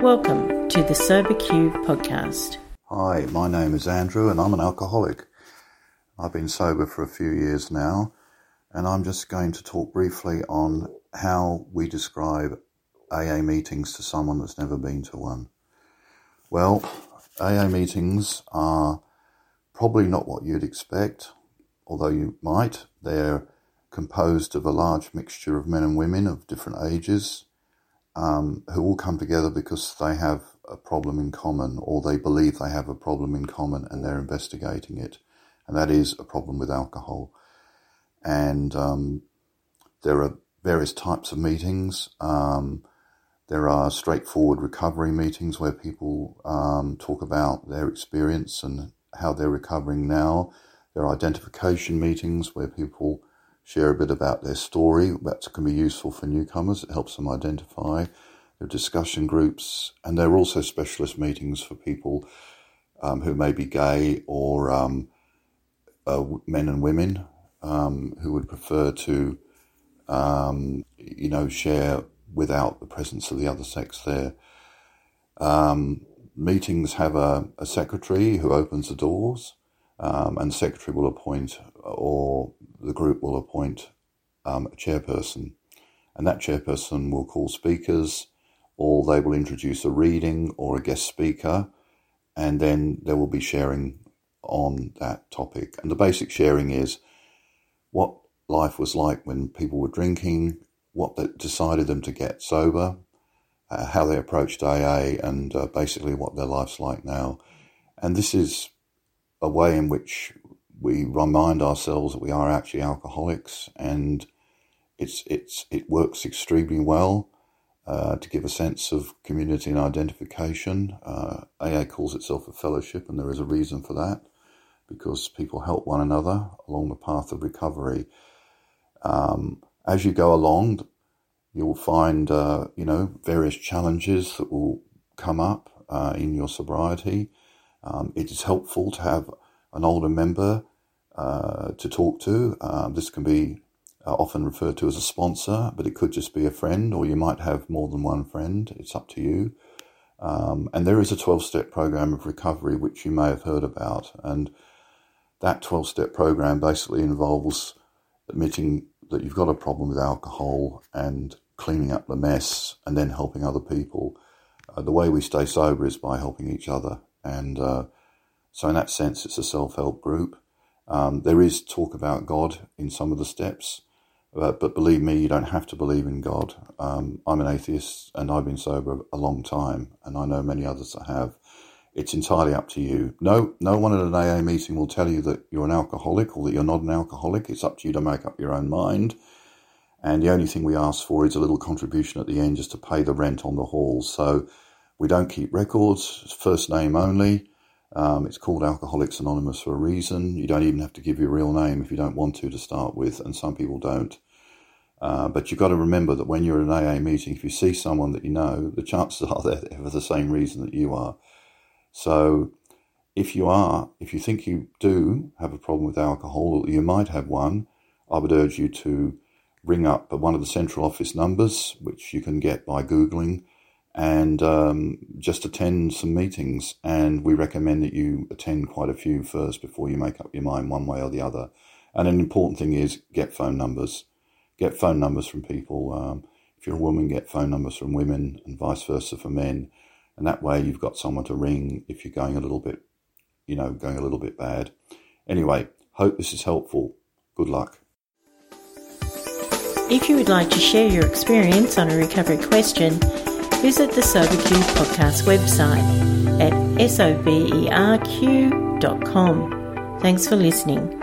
Welcome to the Sober Q podcast. Hi, my name is Andrew and I'm an alcoholic. I've been sober for a few years now, and I'm just going to talk briefly on how we describe AA meetings to someone that's never been to one. Well, AA meetings are probably not what you'd expect, although you might. They're composed of a large mixture of men and women of different ages who all come together because they have a problem in common, or they believe they have a problem in common and they're investigating it. And that is a problem with alcohol. And there are various types of meetings. There are straightforward recovery meetings where people talk about their experience and how they're recovering now. There are identification meetings where people share a bit about their story. That can be useful for newcomers. It helps them identify. There are discussion groups, and there are also specialist meetings for people who may be gay or men and women who would prefer to, share without the presence of the other sex there. Meetings have a secretary who opens the doors, and the secretary will appoint, or the group will appoint, a chairperson. And that chairperson will call speakers, or they will introduce a reading or a guest speaker, and then there will be sharing on that topic. And the basic sharing is what life was like when people were drinking, what that decided them to get sober, how they approached AA, and basically what their life's like now. And this is a way in which we remind ourselves that we are actually alcoholics, and it works extremely well to give a sense of community and identification. AA calls itself a fellowship, and there is a reason for that, because people help one another along the path of recovery. As you go along, you'll find, various challenges that will come up in your sobriety. It is helpful to have an older member to talk to. This can be often referred to as a sponsor, but it could just be a friend, or you might have more than one friend. It's up to you. And there is a 12-step program of recovery, which you may have heard about. And that 12-step program basically involves admitting that you've got a problem with alcohol and cleaning up the mess and then helping other people. The way we stay sober is by helping each other. And so in that sense, it's a self-help group. There is talk about God in some of the steps, but believe me, you don't have to believe in God. I'm an atheist, and I've been sober a long time, and I know many others that have. It's entirely up to you. No one at an AA meeting will tell you that you're an alcoholic or that you're not an alcoholic. It's up to you to make up your own mind. And the only thing we ask for is a little contribution at the end just to pay the rent on the hall. So we don't keep records. It's first name only. It's called Alcoholics Anonymous for a reason. You don't even have to give your real name if you don't want to start with, and some people don't. But you've got to remember that when you're at an AA meeting, if you see someone that you know, the chances are they're for the same reason that you are. So if you think you do have a problem with alcohol, or you might have one, I would urge you to ring up one of the central office numbers, which you can get by Googling, and just attend some meetings. And we recommend that you attend quite a few first before you make up your mind one way or the other. And an important thing is get phone numbers. Get phone numbers from people. If you're a woman, get phone numbers from women, and vice versa for men. And that way you've got someone to ring if you're going a little bit bad. Anyway, hope this is helpful. Good luck. If you would like to share your experience on a recovery question, visit the Sober Q podcast website at soberq.com. Thanks for listening.